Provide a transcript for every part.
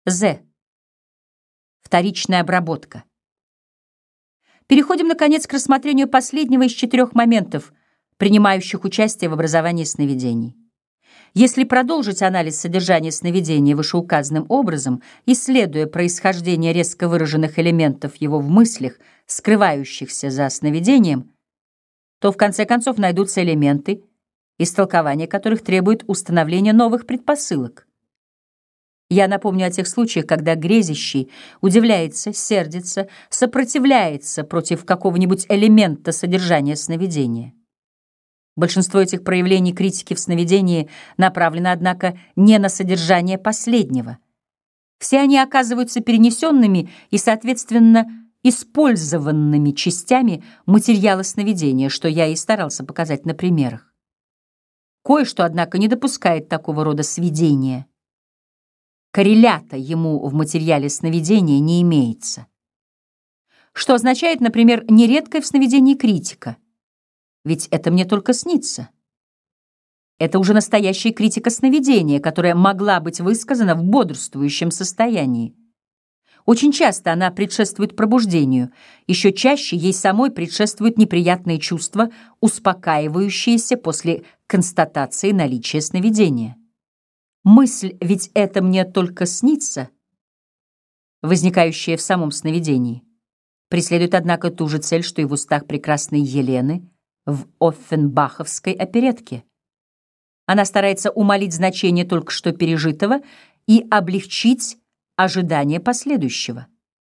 З. Вторичная обработка. Переходим, наконец, к рассмотрению последнего из 4 моментов, принимающих участие в образовании сновидений. Если продолжить анализ содержания сновидения вышеуказанным образом, исследуя происхождение резко выраженных элементов его в мыслях, скрывающихся за сновидением, то в конце концов найдутся элементы, истолкование которых требует установления новых предпосылок. Я напомню о тех случаях, когда грезящий удивляется, сердится, сопротивляется против какого-нибудь элемента содержания сновидения. Большинство этих проявлений критики в сновидении направлено, однако, не на содержание последнего. Все они оказываются перенесенными и, соответственно, использованными частями материала сновидения, что я и старался показать на примерах. Кое-что, однако, не допускает такого рода сведения. Коррелята ему в материале сновидения не имеется. Что означает, например, нередкая в сновидении критика. Ведь это мне только снится. Это уже настоящая критика сновидения, которая могла быть высказана в бодрствующем состоянии. Очень часто она предшествует пробуждению, еще чаще ей самой предшествуют неприятные чувства, успокаивающиеся после констатации наличия сновидения. Мысль «ведь это мне только снится», возникающая в самом сновидении, преследует, однако, ту же цель, что и в устах прекрасной Елены в оффенбаховской оперетке. Она старается умалить значение только что пережитого и облегчить ожидание последующего.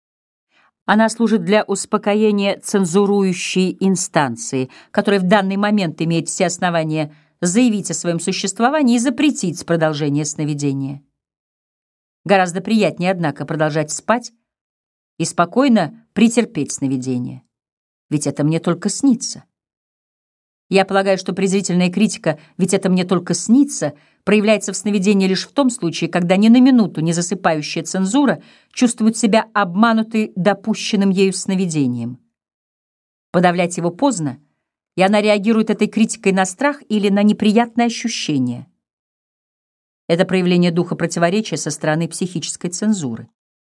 Она служит для успокоения цензурующей инстанции, которая в данный момент имеет все основания заявить о своем существовании и запретить продолжение сновидения. Гораздо приятнее, однако, продолжать спать и спокойно претерпеть сновидение. Ведь это мне только снится. Я полагаю, что презрительная критика «ведь это мне только снится» проявляется в сновидении лишь в том случае, когда ни на минуту не засыпающая цензура чувствует себя обманутой допущенным ею сновидением. Подавлять его поздно, и она реагирует этой критикой на страх или на неприятное ощущение. Это проявление духа противоречия со стороны психической цензуры.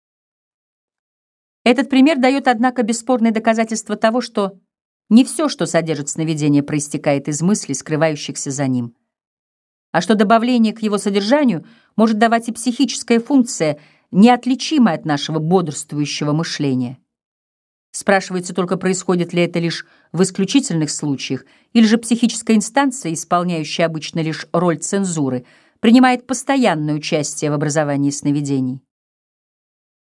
Этот пример дает, однако, бесспорное доказательство того, что не все, что содержит сновидение, проистекает из мыслей, скрывающихся за ним, а что добавление к его содержанию может давать и психическая функция, неотличимая от нашего бодрствующего мышления. Спрашивается только, происходит ли это лишь в исключительных случаях, или же психическая инстанция, исполняющая обычно лишь роль цензуры, принимает постоянное участие в образовании сновидений.